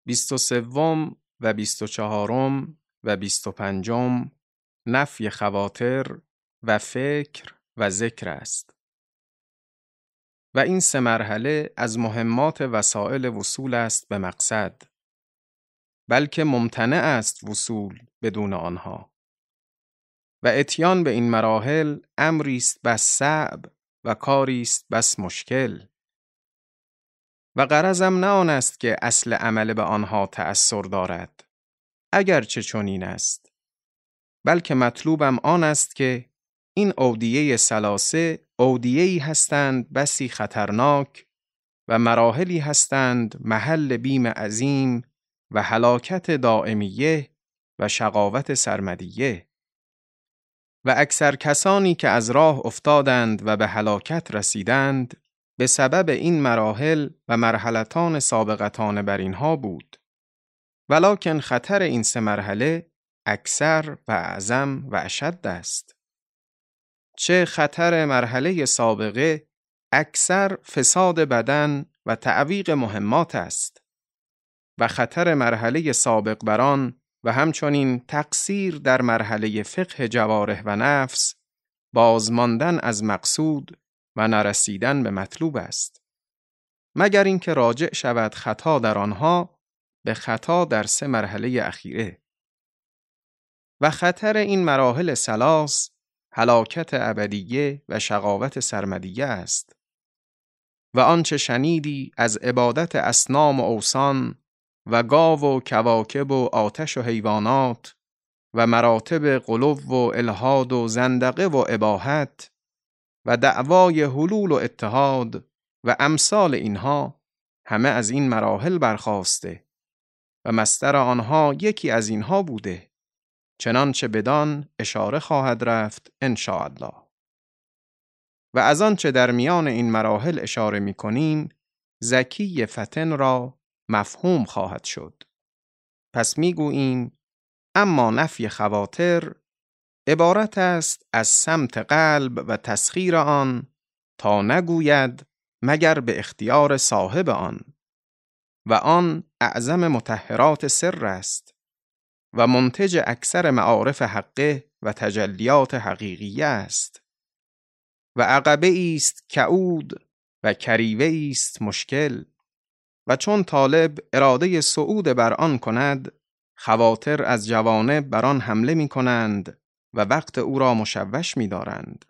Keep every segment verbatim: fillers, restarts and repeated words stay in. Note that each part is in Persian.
بیست و سوم و بیست و چهارم و بیست و پنجم نفی خواطر و فکر و ذکر است. و این سه مرحله از مهمات وسائل وصول است به مقصد، بلکه ممتنع است وصول بدون آنها. و اتیان به این مراحل امری است بس صعب و کاری است بس مشکل. و غرضم نه آن است که اصل عمل به آنها تأثر دارد، اگرچه چنین است، بلکه مطلوبم آن است که این اودیه ثلاثه اودیه‌ای هستند بسی خطرناک و مراحلی هستند محل بیم عظیم و هلاکت دائمیه و شقاوت سرمدیه. و اکثر کسانی که از راه افتادند و به هلاکت رسیدند به سبب این مراحل و مرحلتان سابقتان بر اینها بود. ولکن خطر این سه مرحله اکثر و اعظم و اشد است. چه خطر مرحله سابقه اکثر فساد بدن و تعویق مهمات است و خطر مرحله سابق بران و همچنین تقصیر در مرحله فقه جوارح و نفس بازماندن از مقصود و نرسیدن به مطلوب است، مگر اینکه راجع شود خطا در آنها به خطا در سه مرحله اخیره. و خطر این مراحل ثلاث هلاکت ابدیه و شقاوت سرمدیه است. و آنچه شنیدی از عبادت اصنام و اوثان و گاو و کواکب و آتش و حیوانات و مراتب غلو و الحاد و زندقه و اباحت و دعوای حلول و اتحاد و امثال اینها همه از این مراحل برخاسته و مصدر آنها یکی از اینها بوده، چنانچه بدان اشاره خواهد رفت انشاءالله. و از آنچه در میان این مراحل اشاره می کنیم زکی فطن را مفهوم خواهد شد. پس می گوییم اما نفی خواطر عبارت است از سمت قلب و تسخیر آن تا نگوید مگر به اختیار صاحب آن، و آن اعظم مطهرات سر است و منتج اکثر معارف حقه و تجلیات حقیقیه است و عقبه است کعود و کریوه است مشکل. و چون طالب اراده صعود بر آن کند خواطر از جوانب بر آن حمله می کنند و وقت او را مشوش می دارند.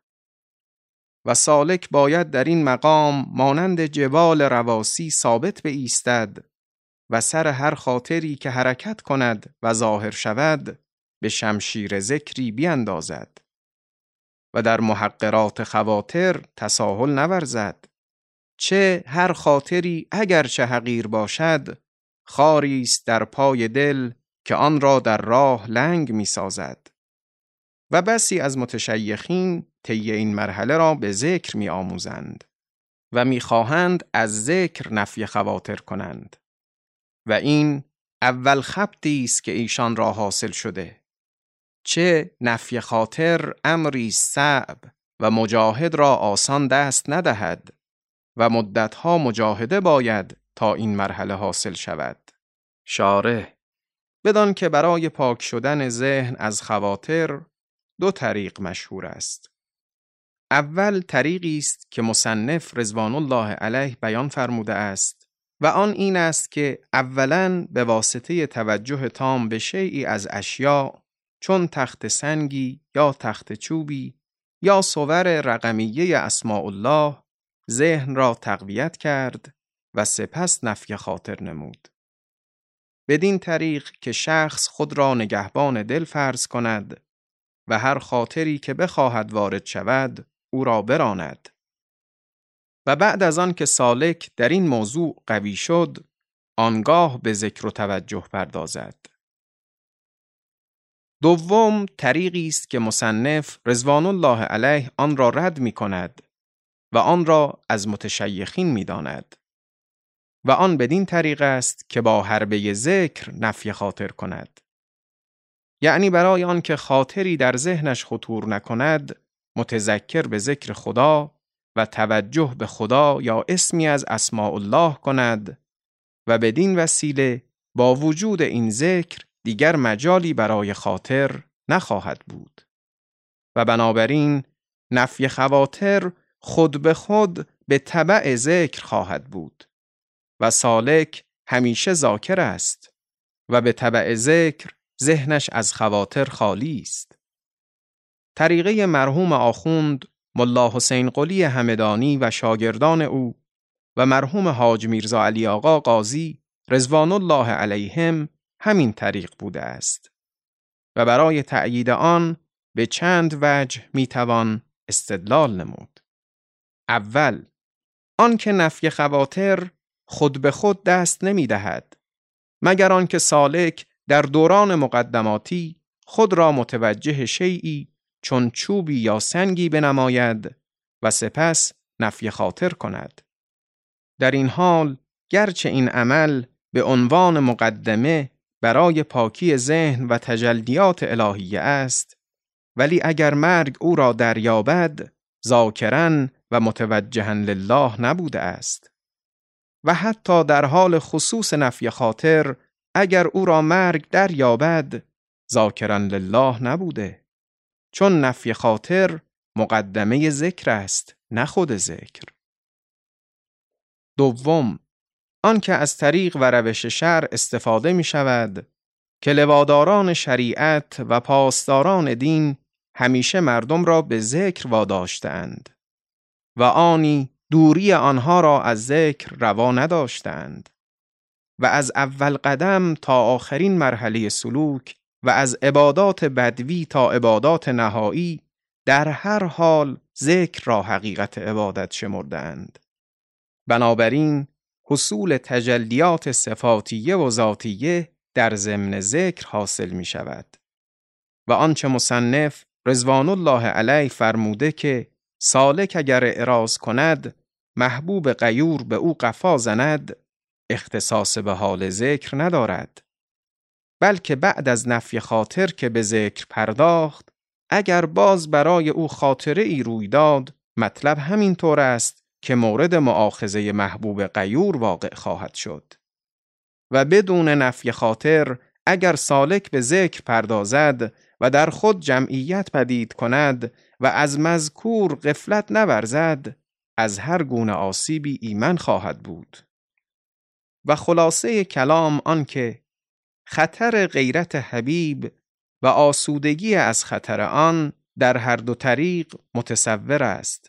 و سالک باید در این مقام مانند جبال رواسی ثابت بایستد و سر هر خاطری که حرکت کند و ظاهر شود به شمشیر ذکری بیندازد و در محقرات خواطر تساهل نورزد، چه هر خاطری اگرچه حقیر باشد خاری است در پای دل که آن را در راه لنگ می سازد. و بسی از متشیخین طی این مرحله را به ذکر می آموزند و می خواهند از ذکر نفی خواطر کنند و این اول خبطی است که ایشان را حاصل شده، چه نفی خاطر امری صعب و مجاهد را آسان دست ندهد و مدتها مجاهده باید تا این مرحله حاصل شود. شارح: بدان که برای پاک شدن ذهن از خواطر دو طریق مشهور است. اول طریقی است که مصنف رضوان الله علیه بیان فرموده است و آن این است که اولاً به واسطه توجه تام به شیئی از اشیاء چون تخت سنگی یا تخت چوبی یا صور رقمیه اسماء الله ذهن را تقویت کرد و سپس نفی خاطر نمود. بدین طریق که شخص خود را نگهبان دل فرض کند و هر خاطری که بخواهد وارد شود او را براند. و بعد از آن که سالک در این موضوع قوی شد آنگاه به ذکر و توجه پردازد. دوم طریقی است که مصنف رضوان الله علیه آن را رد می کند و آن را از متشیخین می داند و آن بدین طریق است که با حربه ذکر نفی خاطر کند، یعنی برای آن که خاطری در ذهنش خطور نکند متذکر به ذکر خدا و توجه به خدا یا اسمی از اسماء الله کند و بدین وسیله با وجود این ذکر دیگر مجالی برای خاطر نخواهد بود و بنابراین نفی خواطر خود به خود به تبع ذکر خواهد بود و سالک همیشه ذاکر است و به تبع ذکر ذهنش از خواطر خالی است. طریقه مرحوم آخوند ملا حسین قلی همدانی و شاگردان او و مرحوم حاج میرزا علی آقا قاضی رضوان الله علیهم همین طریق بوده است و برای تأیید آن به چند وجه میتوان استدلال نمود. اول، آن که نفی خواطر خود به خود دست نمی دهد مگر آنکه سالک در دوران مقدماتی خود را متوجه شیئی چون چوبی یا سنگی بنماید و سپس نفی خاطر کند. در این حال گرچه این عمل به عنوان مقدمه برای پاکی ذهن و تجلیات الهیه است، ولی اگر مرگ او را دریابد ذاکرا و متوجها لله نبوده است و حتی در حال خصوص نفی خاطر اگر او را مرگ دریابد ذاکرا لله نبوده، چون نفی خاطر مقدمه ذکر است نه خود ذکر. دوم، آن که از طریق و روش شرع استفاده می شود که لواداران شریعت و پاسداران دین همیشه مردم را به ذکر واداشتند و آنی دوری آنها را از ذکر روا نداشتند و از اول قدم تا آخرین مرحله سلوک و از عبادات بدوی تا عبادات نهایی در هر حال ذکر را حقیقت عبادت شمردند. بنابراین حصول تجلیات صفاتیه و ذاتیه در ضمن ذکر حاصل می شود و آنچه مصنف رضوان الله علیه فرموده که سالک اگر اعراض کند محبوب غیور به او قفا زند اختصاص به حال ذکر ندارد، بلکه بعد از نفی خاطر که به ذکر پرداخت اگر باز برای او خاطره ای روی داد مطلب همین طور است که مورد مؤاخذه محبوب غیور واقع خواهد شد و بدون نفی خاطر اگر سالک به ذکر پردازد و در خود جمعیت پدید کند و از مذکور غفلت نورزد از هر گونه آسیبی ایمن خواهد بود. و خلاصه کلام آن که خطر غیرت حبیب و آسودگی از خطر آن در هر دو طریق متصور است.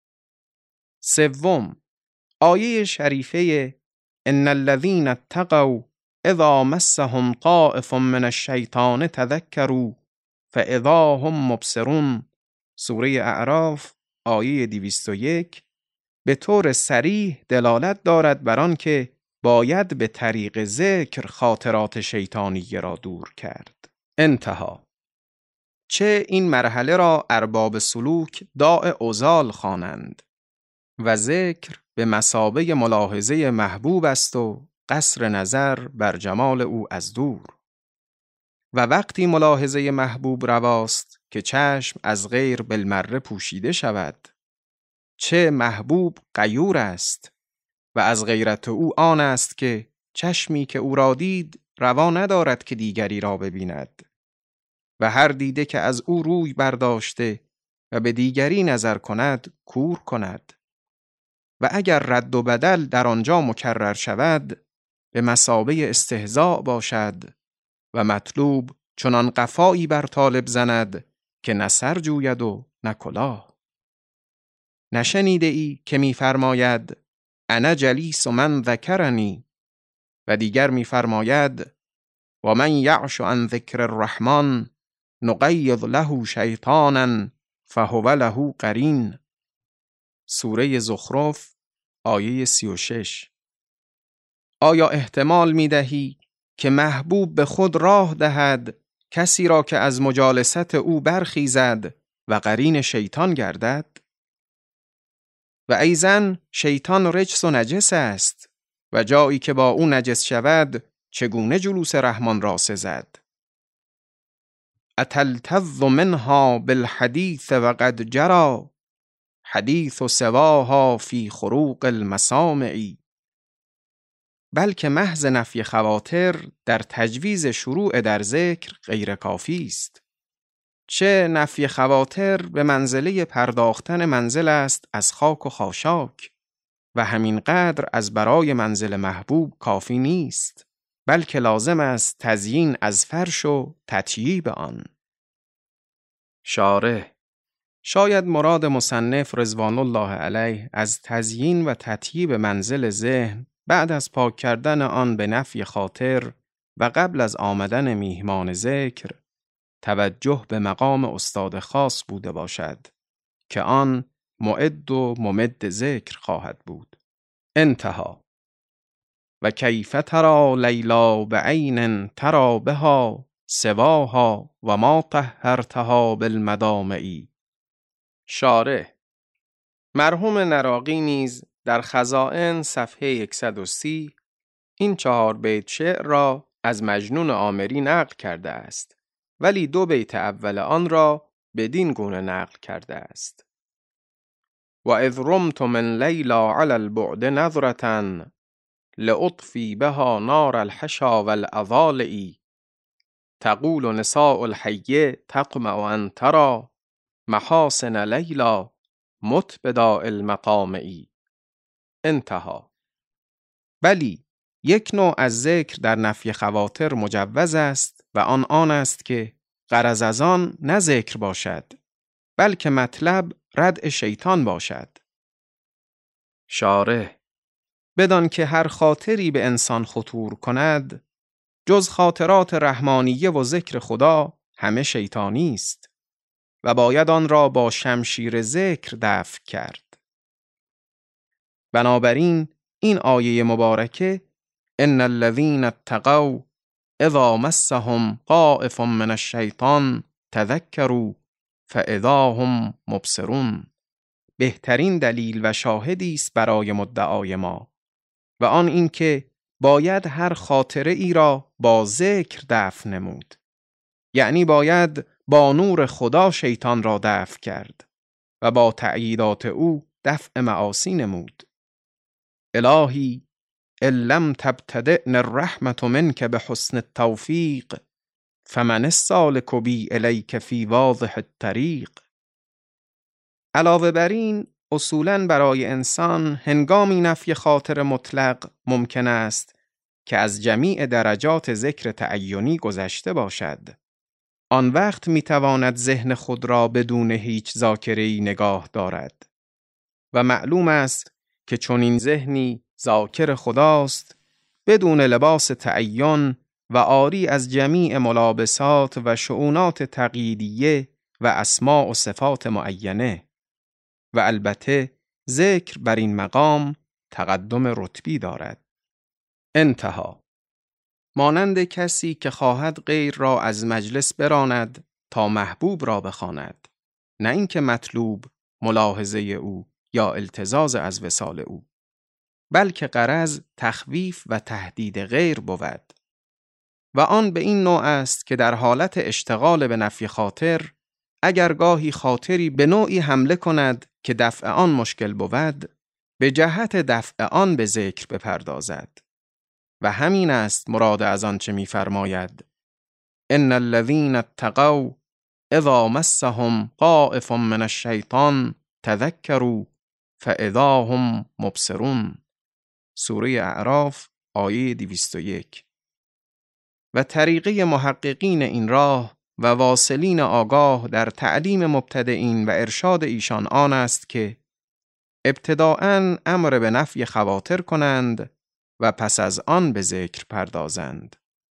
سوم، آیه شریفه ان الذين اتقوا اذا مسهم طائف من الشیطان تذکروا فاذا هم مبصرون، سوره اعراف آیه دویست و یک، به طور صریح دلالت دارد بر آن که باید به طریق ذکر خاطرات شیطانیه را دور کرد. انتها. چه این مرحله را ارباب سلوک داء عضال خوانند و ذکر به مثابه ملاحظه محبوب است و قصر نظر بر جمال او از دور. و وقتی ملاحظه محبوب رواست که چشم از غیر بالمره پوشیده شود، چه محبوب غیور است و از غیرت او آن است که چشمی که او را دید روا ندارد که دیگری را ببیند و هر دیده که از او روی برداشته و به دیگری نظر کند کور کند و اگر رد و بدل در آنجا مکرر شود به مثابه استهزاء باشد و مطلوب چنان قفایی بر طالب زند که نه سر جوید و نه کلاه. نشنیده ای که می فرماید انا جلیس من ذکرنی و دیگر می فرماید و من یعش عن ذکر الرحمن نقید له شیطانا فهو له قرین، سوره زخرف آیه سی و شش. آیا احتمال می دهی که محبوب به خود راه دهد کسی را که از مجالست او برخیزد و قرین شیطان گردد؟ و ایضاً شیطان رجس و نجس است و جایی که با او نجس شود چگونه جلوس رحمان را سزد؟ اتلتذ منها بالحدیث وقد جرى حدیث سواها فی خروق المسامع. بلکه محض نفی خواطر در تجویز شروع در ذکر غیر کافی است. چه نفی خواطر به منزله پرداختن منزل است از خاک و خاشاک و همین قدر از برای منزل محبوب کافی نیست، بلکه لازم است تزیین از فرش و تطییب آن. شارح: شاید مراد مصنف رضوان الله علیه از تزیین و تطییب منزل ذهن بعد از پاک کردن آن به نفی خاطر و قبل از آمدن میهمان ذکر توجه به مقام استاد خاص بوده باشد که آن معد و ممد ذکر خواهد بود. انتها. و کیف ترى لیلا بعین ترى بها سواها و ما طهرتها بالمدامع. شارح: مرحوم نراقی نیز در خزائن صفحه صد و سی این چهار بیت شعر را از مجنون آمری نقل کرده است، ولی دو بیت اول آن را بدین گونه نقل کرده است: و اذ رمت من لیلا علی البعد نظرة لأطفی بها نار الحشا والأضالع تقول نساء الحی تطمع ان ترى محاسن لیلا مت بداء المطامع. انتها. بلی یک نوع از ذکر در نفی خواطر مجوز است و آن آن است که غرض از آن نه ذکر باشد، بلکه مطلب ردع شیطان باشد. شارح: بدان که هر خاطری به انسان خطور کند جز خاطرات رحمانیه و ذکر خدا همه شیطانی است و باید آن را با شمشیر ذکر دفع کرد. بنابراین این آیه مبارکه ان الذین اتقوا اذا مسهم طائف من الشیطان تذکروا فاذا هم مبصرون بهترین دلیل و شاهدی است برای مدعای ما و آن این که باید هر خاطره ای را با ذکر دفع نمود، یعنی باید با نور خدا شیطان را دفع کرد و با تأییدات او دفع معاصی نمود. الهی ان لم تبتدئن الرحمة منك بحسن التوفیق فمن السالک بی الیک فی واضح الطریق. علاوه بر این اصولاً برای انسان هنگامی نفی خاطر مطلق ممکن است که از جمیع درجات ذکر تعینی گذشته باشد. آن وقت میتواند ذهن خود را بدون هیچ ذاکره‌ای نگاه دارد و معلوم است که چنین ذهنی ذاکر خداست بدون لباس تعین و عاری از جمیع ملابسات و شؤونات تقییدیه و اسماء و صفات معینه. و البته ذکر بر این مقام تقدم رتبی دارد. انتها. مانند کسی که خواهد غیر را از مجلس براند تا محبوب را بخواند، نه اینکه مطلوب ملاحظه او یا التزاز از وصال او، بلکه غرض تخویف و تهدید غیر بود. و آن به این نوع است که در حالت اشتغال به نفی خاطر اگر گاهی خاطری به نوعی حمله کند که دفع آن مشکل بود، به جهت دفع آن به ذکر بپردازد. و همین است مراد از آن چه می فرماید ان الذین اتقوا اذا مسهم طائف من الشیطان تذکروا فاذا هم مبصرون. سوره اعراف آیه دویست و یک. و طریقه محققین این راه و واصلین آگاه در تعلیم مبتدئین و ارشاد ایشان آن است که ابتداءً امر به نفی خواطر کنند و پس از آن به ذکر پردازند.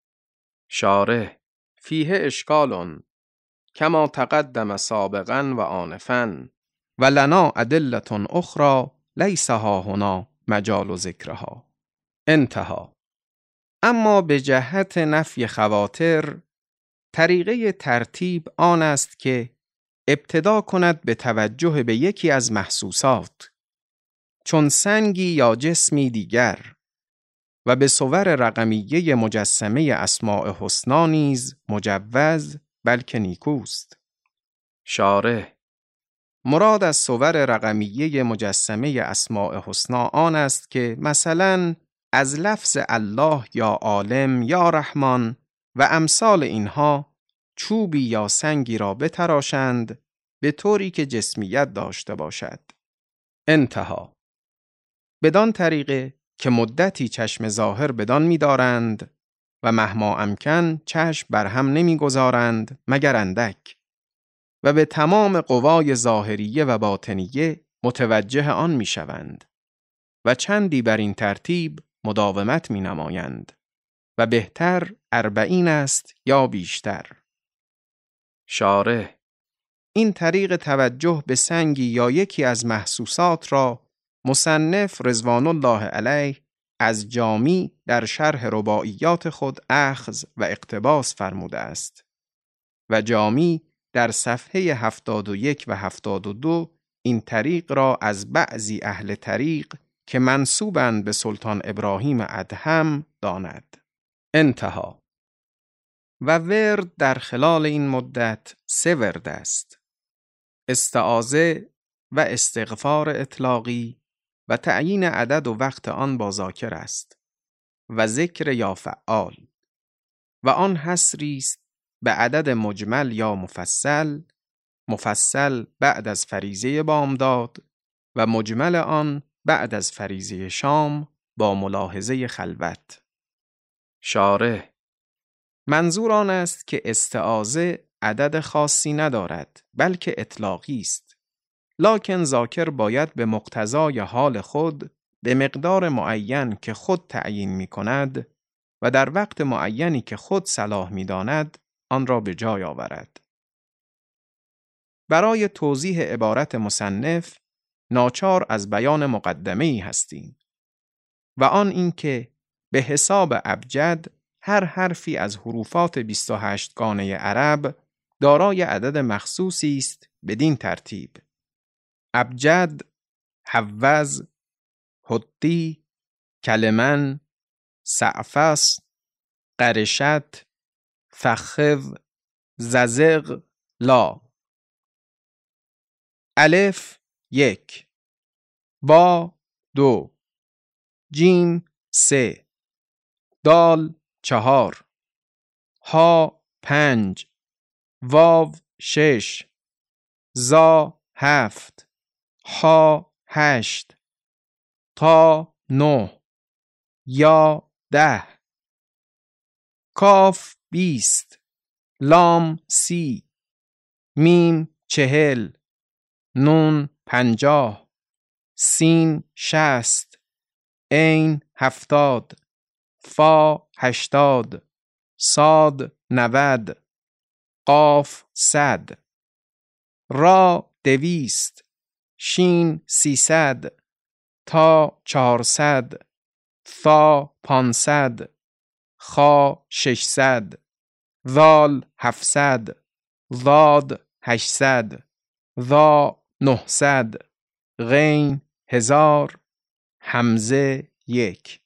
شارح: فیه اشکال کما تقدم سابقاً و آنفاً و لنا ادلة اخرى لیس ها هنا مجال ذکرها. انتها. اما به جهت نفی خواطر طریقه ترتیب آن است که ابتدا کند به توجه به یکی از محسوسات چون سنگی یا جسمی دیگر و به صور رقمیه مجسمه اسماء حسنا نیز مجوز بلکه نیکوست. شارح: مراد از صور رقمیه مجسمه اسماء حسنا آن است که مثلا از لفظ الله یا عالم یا رحمان و امثال اینها چوبی یا سنگی را بتراشند به طوری که جسمیت داشته باشد. انتها. بدان طریقه که مدتی چشم ظاهر بدان می دارند و مهما امکن چشم بر هم نمی گذارند مگر اندک و به تمام قوای ظاهریه و باطنیه متوجه آن می شوند و چندی بر این ترتیب مداومت می نمایند و بهتر اربعین است یا بیشتر. شارح: این طریق توجه به سنگی یا یکی از محسوسات را مصنف رضوان الله علیه از جامی در شرح رباعیات خود اخذ و اقتباس فرموده است و جامی در صفحه هفتاد و یک و هفتاد و دو این طریق را از بعضی اهل طریق که منسوبند به سلطان ابراهیم ادهم داند. انتها. و ورد در خلال این مدت سه ورد است: استعاذه و استغفار اطلاقی و تعیین عدد و وقت آن با ذاکر است و ذکر یا فعال و آن حصری است به عدد مجمل یا مفصل، مفصل بعد از فریضه بامداد و مجمل آن بعد از فریضه شام با ملاحظه خلوت. شارح: منظور آن است که استعاذه عدد خاصی ندارد بلکه اطلاقی است، لکن ذاکر باید به مقتضای حال خود به مقدار معین که خود تعیین می کند و در وقت معینی که خود صلاح می داند آن را به جای آورد. برای توضیح عبارت مصنف ناچار از بیان مقدمه‌ای هستیم و آن اینکه به حساب ابجد هر حرفی از حروفات بیست و هشت گانه عرب دارای عدد مخصوصی است بدین ترتیب: ابجد، حوز، حطی، کلمن، سعفس، قرشت، فخذ، ززق، لا. الف یک، با دو، جیم سه، دال چهار، ها پنج، واو شش، زا هفت، ها هشت، تا نه، یا ده، کاف بیست، لام سی، میم چهل، نون پنجاه، سین شست، عین هفتاد، فا هشتاد، صاد نود، قاف صد، را دویست، شین سیصد، تا چهارصد، ثا پانصد، خا ششصد، ذال هفتصد، ضاد هشتصد، ذا نهصد، غین هزار، همزه یک.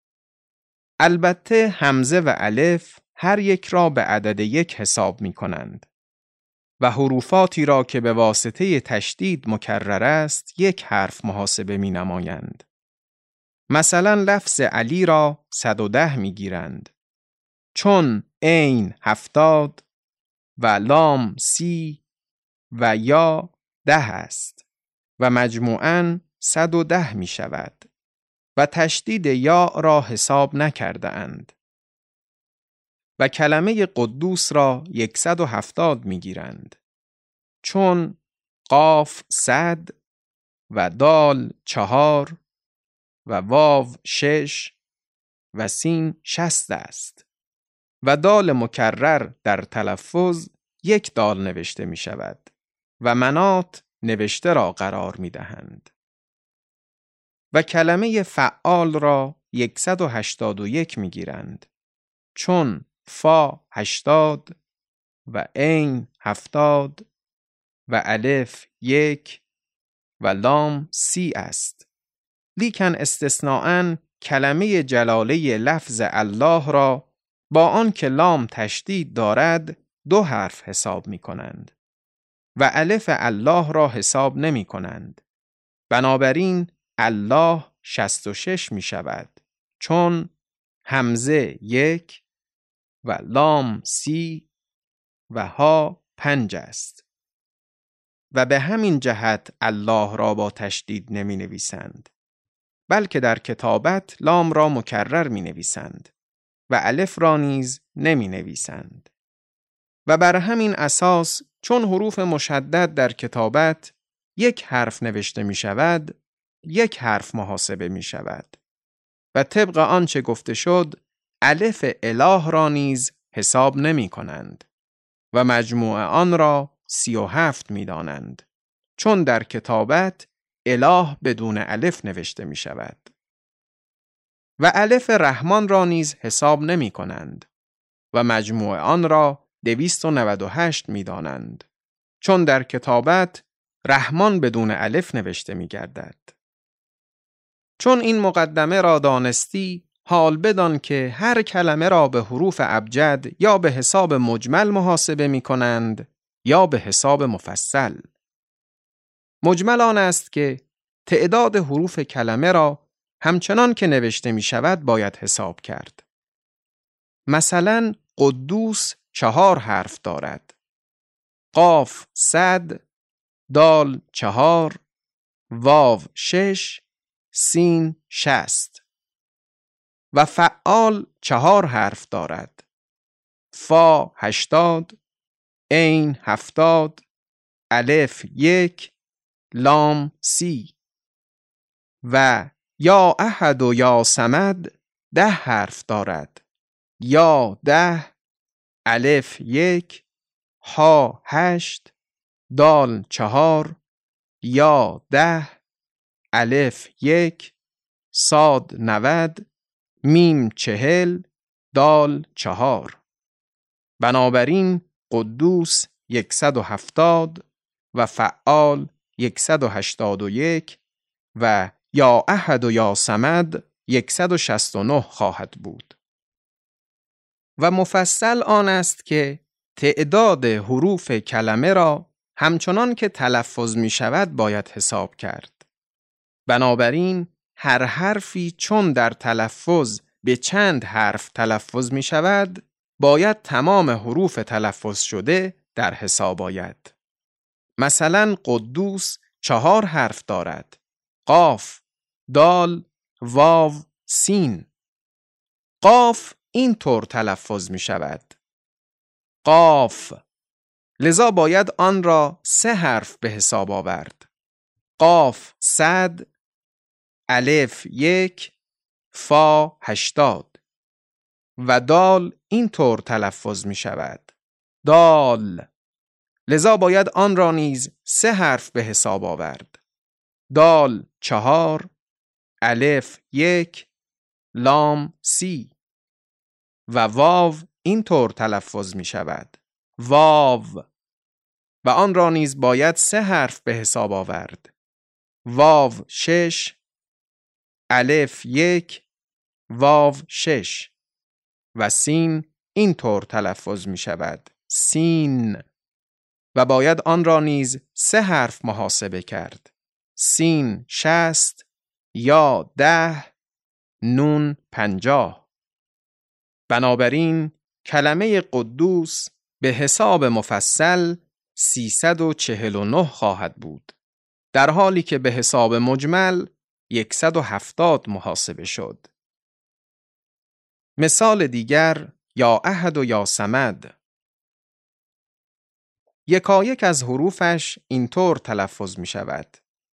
البته همزه و الف هر یک را به عدد یک حساب می کنند و حروفاتی را که به واسطه تشدید مکرر است یک حرف محاسبه می نمایند. مثلا لفظ علی را صد و ده می گیرند چون عین هفتاد و لام سی و یا ده است و مجموعاً صد و ده می شود و تشدید یا را حساب نکرده اند. و کلمه قدوس را یکصد و هفتاد می گیرند چون قاف صد و دال چهار و واو شش و سین شصت است و دال مکرر در تلفظ یک دال نوشته می شود و منات نوشته را قرار می دهند. و کلمه فعال را یکصد و هشتاد و یک می گیرند چون فا هشتاد و عین هفتاد و الف یک و لام سی است. لیکن استثناءً کلمه جلاله لفظ الله را با آن که لام تشدید دارد دو حرف حساب می کنند و الف الله را حساب نمی کنند. بنابراین الله شصت و شش می شود چون همزه یک و لام سی و ها پنج است و به همین جهت الله را با تشدید نمی نویسند، بلکه در کتابت لام را مکرر می نویسند و الف را نیز نمی نویسند. و بر همین اساس چون حروف مشدد در کتابت یک حرف نوشته می شود، یک حرف محاسبه می شود و طبق آنچه گفته شد الف اله را نیز حساب نمی کنند و مجموع آن را سی و هفت می دانند، چون در کتابت اله بدون الف نوشته می شود. و الف رحمان را نیز حساب نمی کنند و مجموع آن را دویست و نود و هشت می دانند، چون در کتابت رحمان بدون الف نوشته می گردد. چون این مقدمه را دانستی، حال بدان که هر کلمه را به حروف ابجد یا به حساب مجمل محاسبه می کنند یا به حساب مفصل. مجمل آن است که تعداد حروف کلمه را همچنان که نوشته می شود باید حساب کرد. مثلا قدوس چهار حرف دارد. قاف صد، دال چهار، واو شش، سین شست. و فعال چهار حرف دارد. فا هشتاد، عین هفتاد، الف یک، لام سی. و یا احد و یا صمد ده حرف دارد. یا ده، الف یک، ها هشت، دال چهار، یا ده، الف یک، صاد نود، میم چهل، دال چهار. بنابراین قدوس یکصد و هفتاد و فعال یکصد و هشتاد و یک و یا احد و یا صمد یکصد و شصت و نه خواهد بود. و مفصل آن است که تعداد حروف کلمه را همچنان که تلفظ می شود باید حساب کرد. بنابراین هر حرفی چون در تلفظ به چند حرف تلفظ می شود، باید تمام حروف تلفظ شده در حساب آید. مثلا قدوس چهار حرف دارد. قاف، دال، واو، سین. قاف این طور تلفظ می شود. قاف. لذا باید آن را سه حرف به حساب آورد. قاف صد، الف یک، فا هشتاد. و دال این طور تلفظ می شود. دال. لذا باید آن را نیز سه حرف به حساب آورد. دال چهار، الف یک، لام سی. و واو این طور تلفظ می شود. واو. و آن را نیز باید سه حرف به حساب آورد. واو شش، الف یک، واو شش. و سین این طور تلفظ می شود. سین. و باید آن را نیز سه حرف محاسبه کرد. سین شست، یا ده، نون پنجاه. بنابراین کلمه قدوس به حساب مفصل سیصد و چهل و نه خواهد بود، در حالی که به حساب مجمل یکصد و هفتاد محاسبه شد. مثال دیگر یا احد و یا صمد. یکایک از حروفش اینطور تلفظ می شود.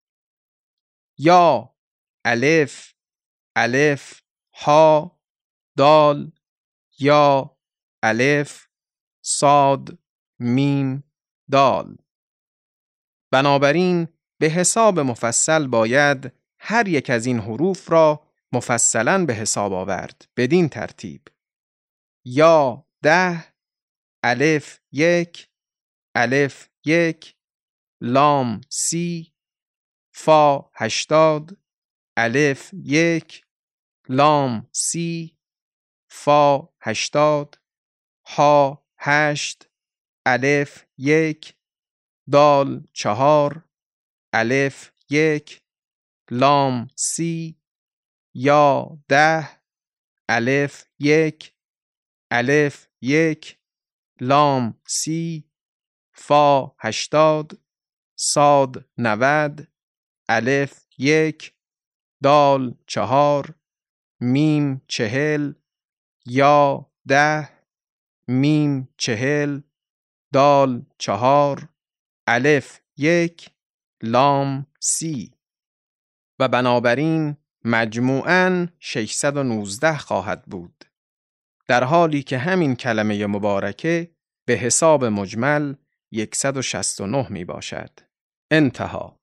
یا، الف، الف، ها، دال، یا، الف، صاد، میم، دال. بنابراین به حساب مفصل باید هر یک از این حروف را مفصلاً به حساب آورد بدین ترتیب: یا ده، الف یک، الف یک، لام سی، فا هشتاد، الف یک، لام سی، فا هشتاد، ها هشت، الف یک، دال چهار، الف یک، لام سی، یا ده، الف یک، الف یک، لام سی، فا هشتاد، صاد نود، الف یک، دال چهار، میم چهل، یا ده، میم چهل، دال چهار، الف یک، لام سی. و بنابراین مجموعاً ششصد و نوزده خواهد بود، در حالی که همین کلمه مبارکه به حساب مجمل صد و شصت و نه می باشد. انتها.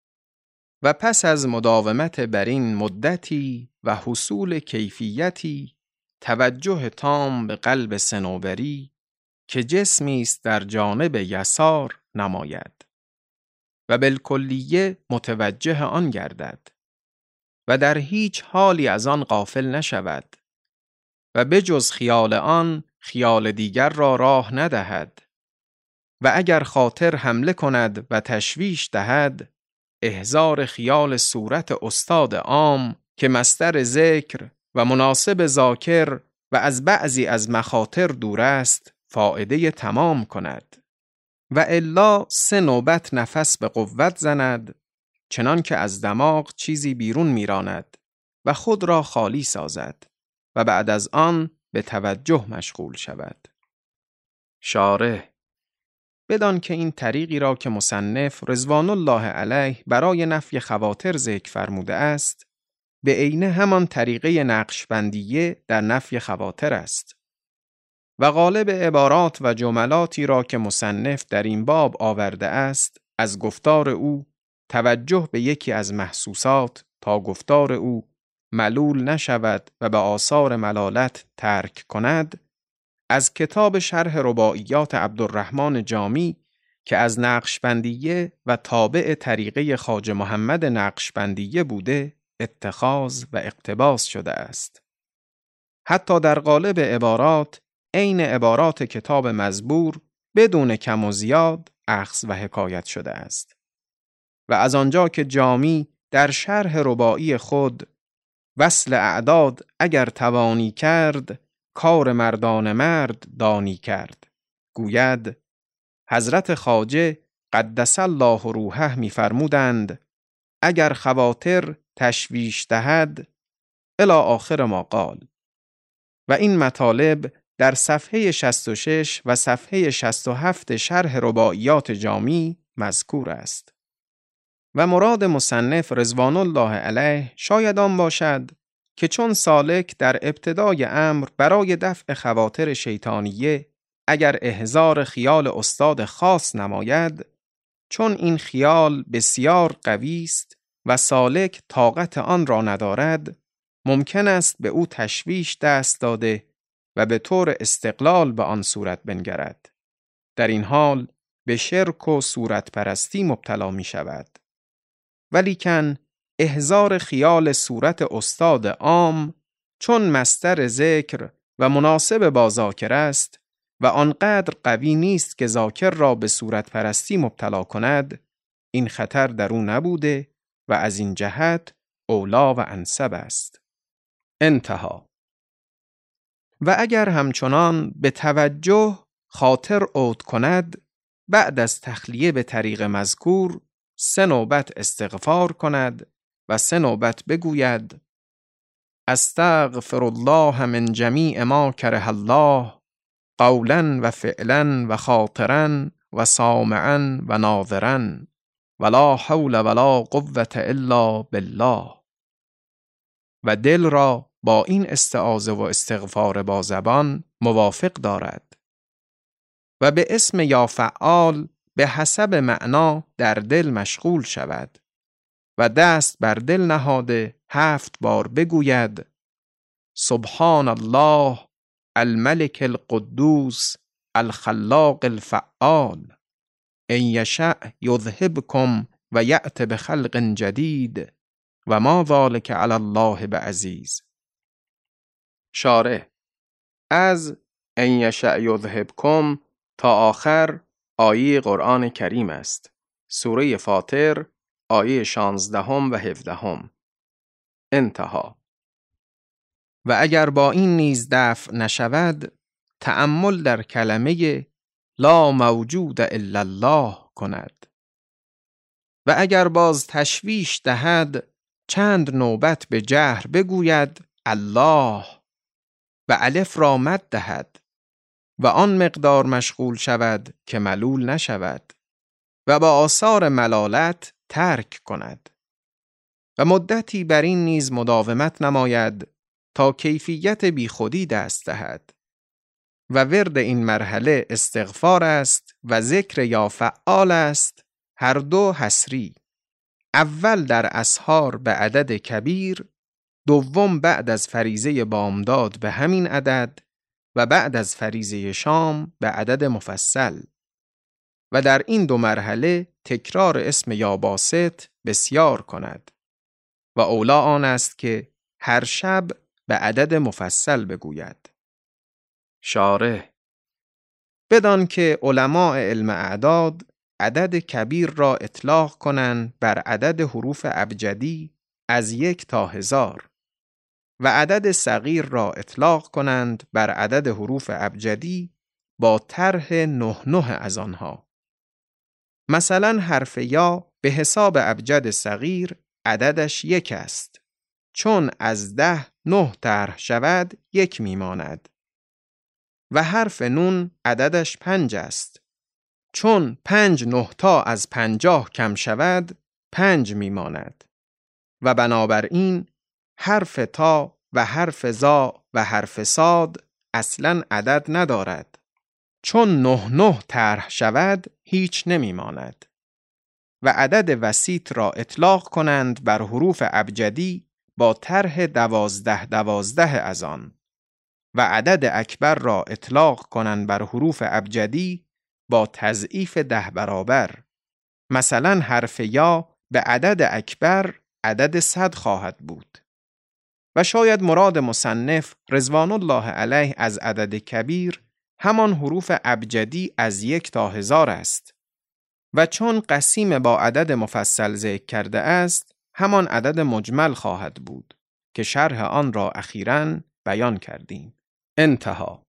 و پس از مداومت بر این مدتی و حصول کیفیتی، توجه تام به قلب صنوبری که جسمی است در جانب یسار نماید و بالکلیه متوجه آن گردد و در هیچ حالی از آن غافل نشود و بجز خیال آن خیال دیگر را راه ندهد و اگر خاطر حمله کند و تشویش دهد، احضار خیال صورت استاد عام که مصدر ذکر و مناسب ذاکر و از بعضی از مخاطر دور است فائده تمام کند و الا سه نوبت نفس به قوت زند، چنان که از دماغ چیزی بیرون میراند و خود را خالی سازد و بعد از آن به توجه مشغول شود. شارح: بدان که این طریقی را که مصنف رضوان الله علیه برای نفی خواطر ذکر فرموده است، به عینه همان طریقه نقشبندیه در نفی خواطر است و غالب عبارات و جملاتی را که مصنف در این باب آورده است، از گفتار او توجه به یکی از محسوسات تا گفتار او ملول نشود و به آثار ملالت ترک کند، از کتاب شرح رباعیات عبدالرحمن جامی که از نقشبندیه و تابع طریقه خواجه محمد نقشبندیه بوده اتخاذ و اقتباس شده است. حتی در قالب عبارات عین عبارات کتاب مزبور بدون کم و زیاد اخذ و حکایت شده است. و از آنجا که جامی در شرح رباعی خود وصل اعداد اگر توانی کرد، کار مردان مرد دانی کرد، گوید حضرت خواجه قدس الله روحه می‌فرمودند اگر خواطر تشویش دهد الی آخر ما قال. و این مطالب در صفحه شصت و شش و صفحه شصت و هفت شرح رباعیات جامی مذکور است. و مراد مصنف رضوان الله علیه شاید آن باشد که چون سالک در ابتدای امر برای دفع خواطر شیطانیه اگر احضار خیال استاد خاص نماید، چون این خیال بسیار قوی است و سالک طاقت آن را ندارد، ممکن است به او تشویش دست داده و به طور استقلال به آن صورت بنگرد. در این حال به شرک و صورت پرستی مبتلا می شود. ولیکن احضار خیال صورت استاد عام چون مصدر ذکر و مناسب با ذاکر است و آنقدر قوی نیست که ذاکر را به صورت پرستی مبتلا کند، این خطر در او نبوده و از این جهت اولا و انسب است. انتها. و اگر همچنان به توجه خاطر عود کند، بعد از تخلیه به طریق مذکور سه نوبت استغفار کند و سه نوبت بگوید استغفر الله من جمیع ما کره الله قولا و فعلا و خاطرا و سامعا و ناظرا ولا حول ولا قوة الا بالله. و دل را با این استعاذه و استغفار با زبان موافق دارد و به اسم یا فعال به حسب معنا در دل مشغول شود و دست بر دل نهاده هفت بار بگوید سبحان الله الملك القدوس الخلاق الفعال ان یشأ یذهبکم و یأت بخلق جدید و ما ذلک علی الله بعزیز. شارح: از ان یشأ یذهبکم تا آخر آیه قرآن کریم است. سوره فاطر آیه شانزدهم و هفدهم. انتها. و اگر با این نیز دفع نشود، تأمل در کلمه لا موجود الا الله کند. و اگر باز تشویش دهد، چند نوبت به جهر بگوید الله و الف را مد دهد و آن مقدار مشغول شود که ملول نشود و با آثار ملالت ترک کند و مدتی بر این نیز مداومت نماید تا کیفیت بی خودی دست دهد. و ورد این مرحله استغفار است و ذکر یا فعال است، هر دو حصری. اول در اسحار به عدد کبیر، دوم بعد از فریضه بامداد به همین عدد و بعد از فریضه شام به عدد مفصل. و در این دو مرحله تکرار اسم یا باسط بسیار کند و اولا آن است که هر شب به عدد مفصل بگوید. شارح: بدان که علماء علم اعداد عدد کبیر را اطلاق کنند بر عدد حروف ابجدی از یک تا هزار و عدد صغیر را اطلاق کنند بر عدد حروف ابجدی با طرح نه نه از آنها. مثلا حرف یا به حساب ابجد صغیر عددش یک است، چون از ده نه طرح شود یک میماند. و حرف نون عددش پنج است، چون پنج نه تا از پنجاه کم شود پنج میماند. و بنابراین حرف تا و حرف زا و حرف صاد اصلاً عدد ندارد، چون نه نه طرح شود هیچ نمیماند. و عدد وسیط را اطلاق کنند بر حروف ابجدی با طرح دوازده دوازده از آن و عدد اکبر را اطلاق کنند بر حروف ابجدی با تضعیف ده برابر. مثلا حرف یا به عدد اکبر عدد صد خواهد بود. و شاید مراد مصنف رضوان الله علیه از عدد کبیر همان حروف ابجدی از یک تا هزار است و چون قسیم با عدد مفصل ذکر کرده است همان عدد مجمل خواهد بود که شرح آن را اخیراً بیان کردیم. انتها.